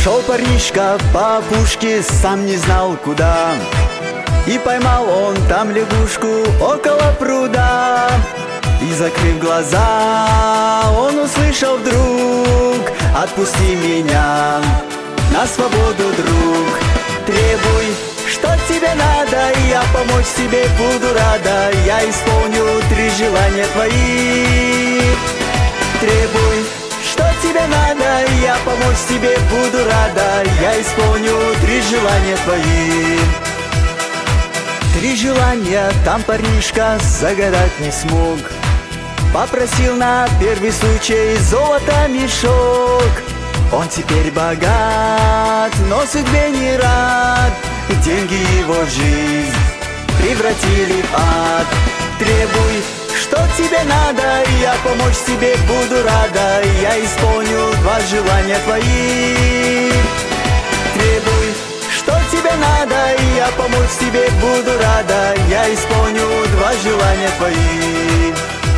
Шел парнишка по опушке, сам не знал куда, и поймал он там лягушку около пруда. И, закрыв глаза, он услышал вдруг: отпусти меня на свободу, друг. Требуй, что тебе надо, и я помочь тебе буду рада. Я исполню 3 желания твои. Требуй, что тебе надо, и я помочь тебе буду рада. Я исполню 3 желания твои. 3 желания там парнишка загадать не смог. Попросил на первый случай золото мешок. Он теперь богат, но судьбе не рад. Деньги его жизнь превратили в ад. Требуй, что тебе надо, и я помочь тебе буду рада. Я исполню 2 желания твои. Требуй, что тебе надо, и я помочь тебе буду рада. Я исполню 2 желания твои.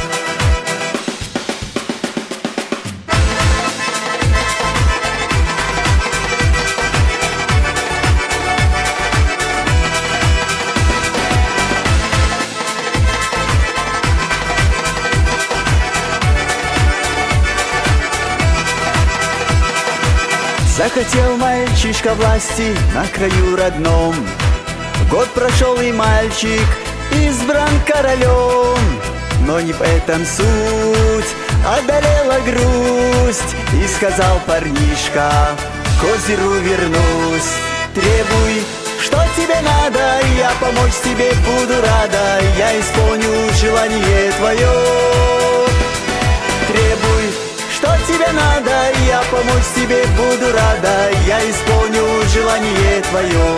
Захотел мальчишка власти на краю родном. Год прошел, и мальчик избран королем. Но не в этом суть, одолела грусть. И сказал парнишка: к озеру вернусь. Требуй, что тебе надо, и я помочь тебе буду рада. Я исполню желание твое. Требуй, что тебе надо, и я помочь тебе буду рада. Я исполню желание твое.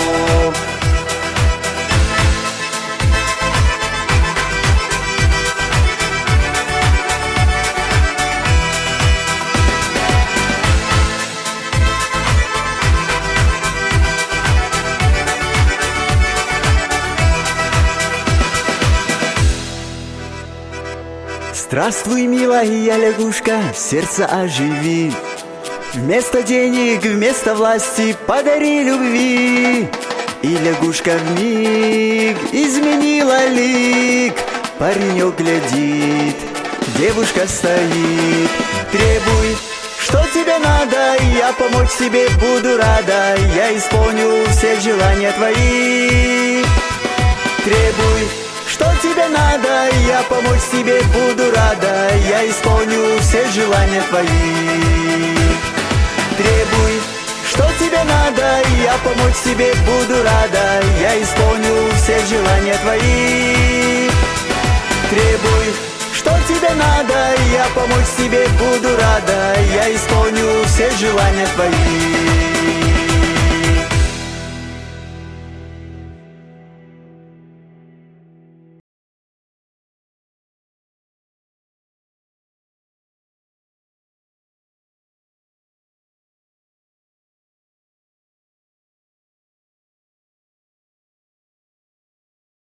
Здравствуй, милая лягушка, сердце оживи. Вместо денег, вместо власти подари любви. И лягушка вмиг изменила лик. Паренек глядит, девушка стоит. Требуй, что тебе надо, и я помочь тебе буду рада. Я исполню все желания твои. Требуй, что тебе надо, и я помочь тебе буду рада. Я исполню все желания твои. Требуй, что тебе надо, и я помочь тебе буду рада. Я исполню все желания твои. Требуй, что тебе надо, и я помочь тебе буду рада. Я исполню все желания твои.